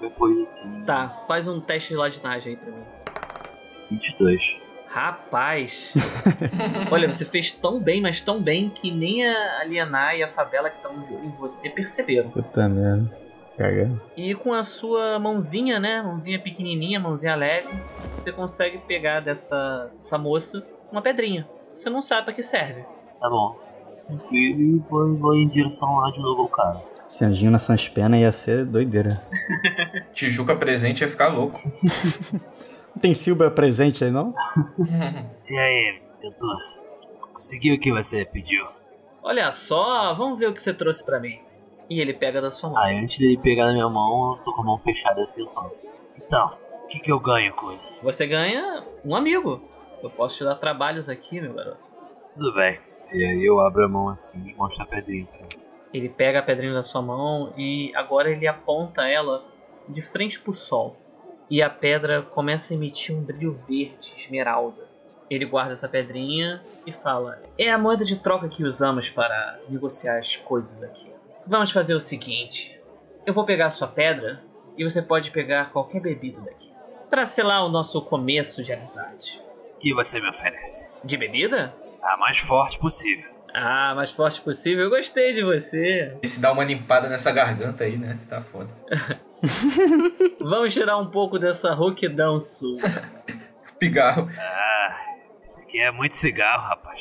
qualquer coisa assim. Tá, faz um teste de ladinagem aí pra mim. vinte e dois. Rapaz! Olha, você fez tão bem, mas tão bem que nem a Alienar e a Favela que estão de olho em você perceberam. Puta merda. Caga. E com a sua mãozinha, né? Mãozinha pequenininha, mãozinha leve, você consegue pegar dessa, dessa moça uma pedrinha. Você não sabe pra que serve. Tá bom. E vou, vou em direção lá de novo ao cara. Esse anjinho na Sanspena ia ser doideira. Tijuca presente ia ficar louco. Não tem Silva presente aí, não? E aí, Ventus? Conseguiu o que você pediu? Olha só, vamos ver o que você trouxe pra mim. E ele pega da sua mão. Ah, antes dele pegar na minha mão, eu tô com a mão fechada assim, eu falo. Então, o que, que eu ganho com isso? Você ganha um amigo. Eu posso te dar trabalhos aqui, meu garoto. Tudo bem. E aí eu abro a mão assim e mostro a pedrinha. Ele pega a pedrinha da sua mão e agora ele aponta ela de frente pro sol. E a pedra começa a emitir um brilho verde, esmeralda. Ele guarda essa pedrinha e fala: é a moeda de troca que usamos para negociar as coisas aqui. Vamos fazer o seguinte: eu vou pegar a sua pedra e você pode pegar qualquer bebida daqui, para selar o nosso começo de amizade. O que você me oferece? De bebida? A mais forte possível. Ah, mais forte possível. Eu gostei de você. E se dá uma limpada nessa garganta aí, né? Que tá foda. Vamos tirar um pouco dessa rouquidão sua. Pigarro. Ah, isso aqui é muito cigarro, rapaz.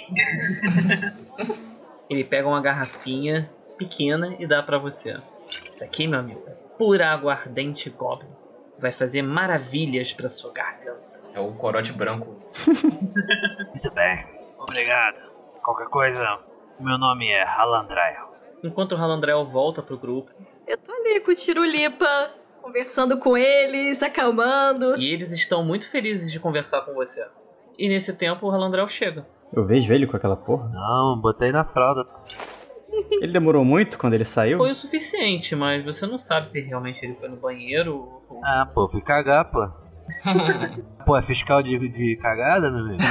Ele pega uma garrafinha pequena e dá pra você. Isso aqui, meu amigo, é pura aguardente Goblin. Vai fazer maravilhas pra sua garganta. É o corote branco. Muito bem, obrigado. Qualquer coisa, meu nome é Halandrael. Enquanto o Halandrael volta pro grupo, eu tô ali com o Tirulipa, conversando com eles, acalmando. E eles estão muito felizes de conversar com você. E nesse tempo o Halandrael chega. Eu vejo ele com aquela porra? Não, botei na fralda. Ele demorou muito quando ele saiu? Foi o suficiente, mas você não sabe se realmente ele foi no banheiro ou... Ah, pô, fui cagar, pô. Pô, é fiscal de, de cagada, meu amigo?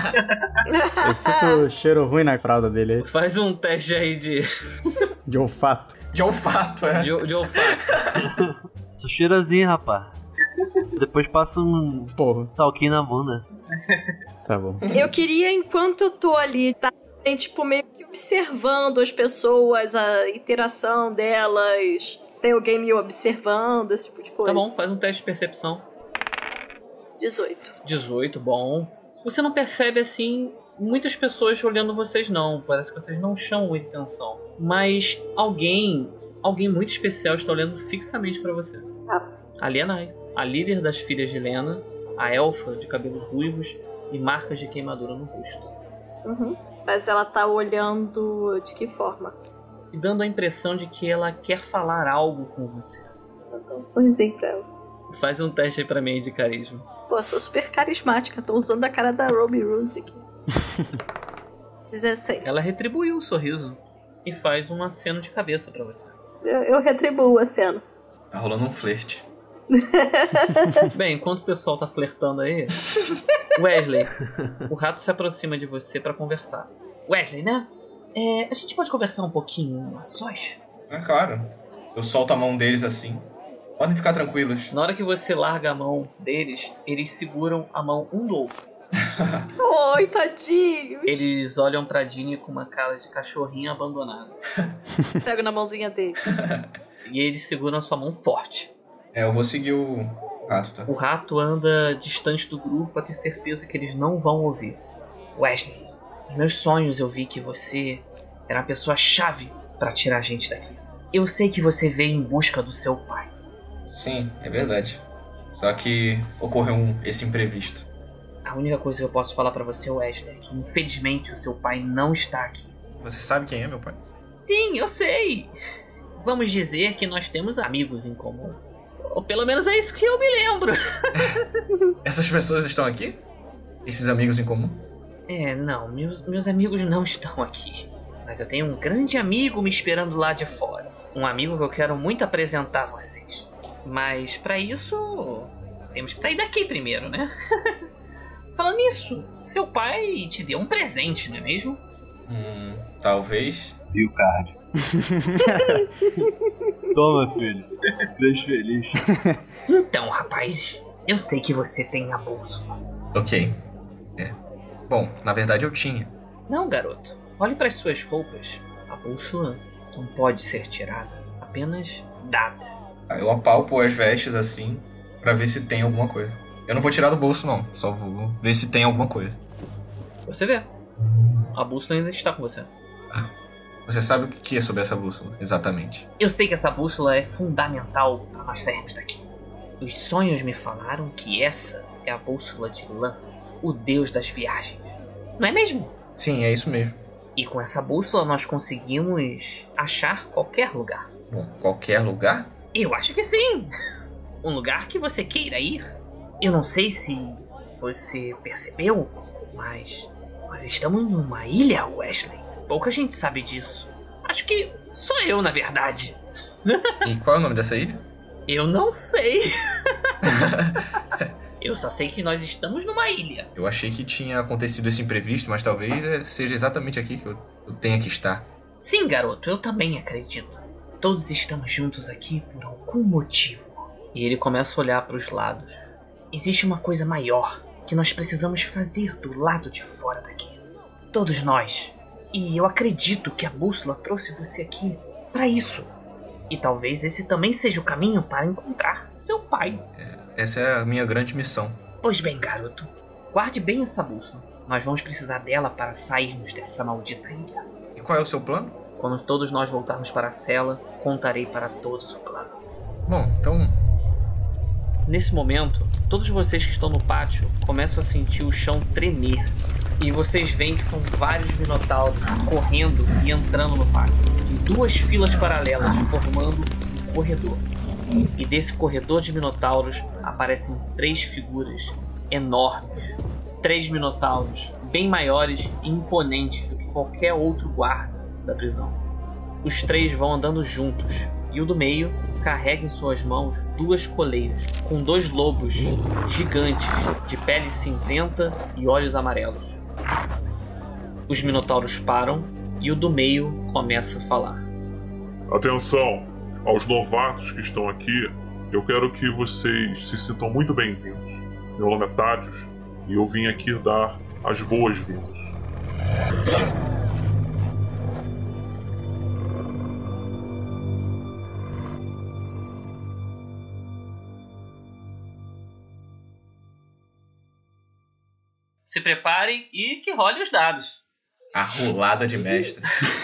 Eu sinto cheiro ruim na fralda dele aí. Faz um teste aí de... de olfato. De olfato, é. De, de olfato. Sou cheirosinho, rapaz. Depois passa um porra talquinho na bunda. Tá bom. Eu queria, enquanto eu tô ali, tá, tipo, meio que observando as pessoas, a interação delas, se tem alguém me observando, esse tipo de coisa. Tá bom, faz um teste de percepção. dezoito. dezoito, bom. Você não percebe, assim, muitas pessoas olhando vocês, não. Parece que vocês não chamam muita atenção. Mas alguém, alguém muito especial está olhando fixamente pra você. Ah. A Lienai, a líder das filhas de Lena, a elfa de cabelos ruivos e marcas de queimadura no rosto. Uhum. Mas ela tá olhando de que forma? E dando a impressão de que ela quer falar algo com você. Eu dou um sorrisinho pra ela. Faz um teste aí pra mim de carisma. Pô, eu sou super carismática, tô usando a cara da Ruby Rose aqui. dezesseis. Ela retribuiu o sorriso e faz um aceno de cabeça pra você. Eu, eu retribuo o aceno. Tá rolando um flerte. Bem, enquanto o pessoal tá flertando aí, Wesley, o rato se aproxima de você pra conversar. Wesley, né? É, a gente pode conversar um pouquinho a sós? É claro. Eu solto a mão deles assim. Podem ficar tranquilos. Na hora que você larga a mão deles, eles seguram a mão um do outro. Oi, tadinhos. Eles olham pra Dini com uma cara de cachorrinho abandonado. Pego na mãozinha deles. E eles seguram a sua mão forte. É, eu vou seguir o rato, tá? O rato anda distante do grupo pra ter certeza que eles não vão ouvir. Wesley, nos meus sonhos eu vi que você era a pessoa-chave pra tirar a gente daqui. Eu sei que você veio em busca do seu pai. Sim, é verdade. Só que ocorreu um, esse imprevisto. A única coisa que eu posso falar pra você, Wesley, é que infelizmente o seu pai não está aqui. Você sabe quem é meu pai? Sim, eu sei. Vamos dizer que nós temos amigos em comum. Ou pelo menos é isso que eu me lembro. Essas pessoas estão aqui? Esses amigos em comum? É, não, meus, meus amigos não estão aqui. Mas eu tenho um grande amigo me esperando lá de fora. Um amigo que eu quero muito apresentar a vocês. Mas pra isso, temos que sair daqui primeiro, né? Falando nisso, seu pai te deu um presente, não é mesmo? Hum, talvez. E o card. Toma, filho. Seja feliz. Então, rapaz, eu sei que você tem a bússola. Ok. É. Bom, na verdade eu tinha. Não, garoto. Olhe para as suas roupas. A bússola não pode ser tirada, apenas dada. Eu apalpo as vestes assim, pra ver se tem alguma coisa. Eu não vou tirar do bolso, não. Só vou ver se tem alguma coisa. Você vê. A bússola ainda está com você. Ah. Você sabe o que é sobre essa bússola, exatamente? Eu sei que essa bússola é fundamental para nós sairmos daqui. Os sonhos me falaram que essa é a bússola de Lan, o deus das viagens. Não é mesmo? Sim, é isso mesmo. E com essa bússola nós conseguimos achar qualquer lugar. Bom, qualquer lugar? Eu acho que sim. Um lugar que você queira ir. Eu não sei se você percebeu, mas nós estamos numa ilha, Wesley. Pouca gente sabe disso. Acho que só eu, na verdade. E qual é o nome dessa ilha? Eu não sei. Eu só sei que nós estamos numa ilha. Eu achei que tinha acontecido esse imprevisto, mas talvez seja exatamente aqui que eu, eu tenha que estar. Sim, garoto, eu também acredito. Todos estamos juntos aqui por algum motivo. E ele começa a olhar para os lados. Existe uma coisa maior que nós precisamos fazer do lado de fora daqui. Todos nós. E eu acredito que a bússola trouxe você aqui para isso. E talvez esse também seja o caminho para encontrar seu pai. É, essa é a minha grande missão. Pois bem, garoto. Guarde bem essa bússola. Nós vamos precisar dela para sairmos dessa maldita ilha. E qual é o seu plano? Quando todos nós voltarmos para a cela, contarei para todos o plano. Bom, então... Nesse momento, todos vocês que estão no pátio começam a sentir o chão tremer. E vocês veem que são vários minotauros correndo e entrando no pátio, em duas filas paralelas, formando um corredor. E desse corredor de minotauros aparecem três figuras enormes. Três minotauros bem maiores e imponentes do que qualquer outro guarda da prisão. Os três vão andando juntos, e o do meio carrega em suas mãos duas coleiras, com dois lobos gigantes de pele cinzenta e olhos amarelos. Os minotauros param e o do meio começa a falar. Atenção, aos novatos que estão aqui, eu quero que vocês se sintam muito bem-vindos. Meu nome é Tadius e eu vim aqui dar as boas-vindas. Se preparem e que rolem os dados. A rolada de mestre.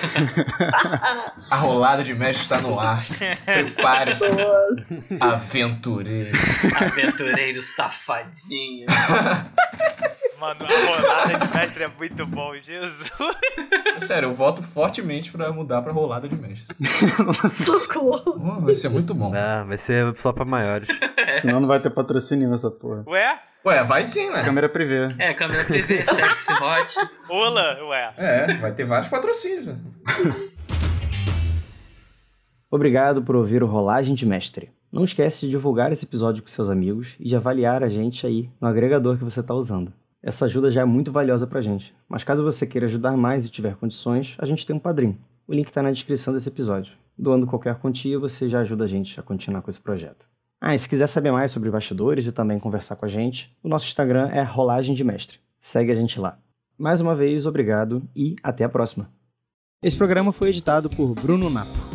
A rolada de mestre está no ar. Prepare-se, aventureiro. Aventureiro safadinho. Mano, a rolada de mestre é muito bom, Jesus. Sério, eu voto fortemente pra mudar pra rolada de mestre. Socorro. Oh, vai ser muito bom. Ah, vai ser só pra maiores. Senão não vai ter patrocínio nessa porra. Ué? Ué, vai sim, né? Câmera privê. É, câmera privê, sexy hot. Ola, ué. É, vai ter vários patrocínios, né? Obrigado por ouvir o Rolagem de Mestre. Não esquece de divulgar esse episódio com seus amigos e de avaliar a gente aí no agregador que você está usando. Essa ajuda já é muito valiosa pra gente, mas caso você queira ajudar mais e tiver condições, a gente tem um padrinho. O link está na descrição desse episódio. Doando qualquer quantia, você já ajuda a gente a continuar com esse projeto. Ah, e se quiser saber mais sobre bastidores e também conversar com a gente, o nosso Instagram é Rolagem de Mestre. Segue a gente lá. Mais uma vez, obrigado e até a próxima. Esse programa foi editado por Bruno Napo.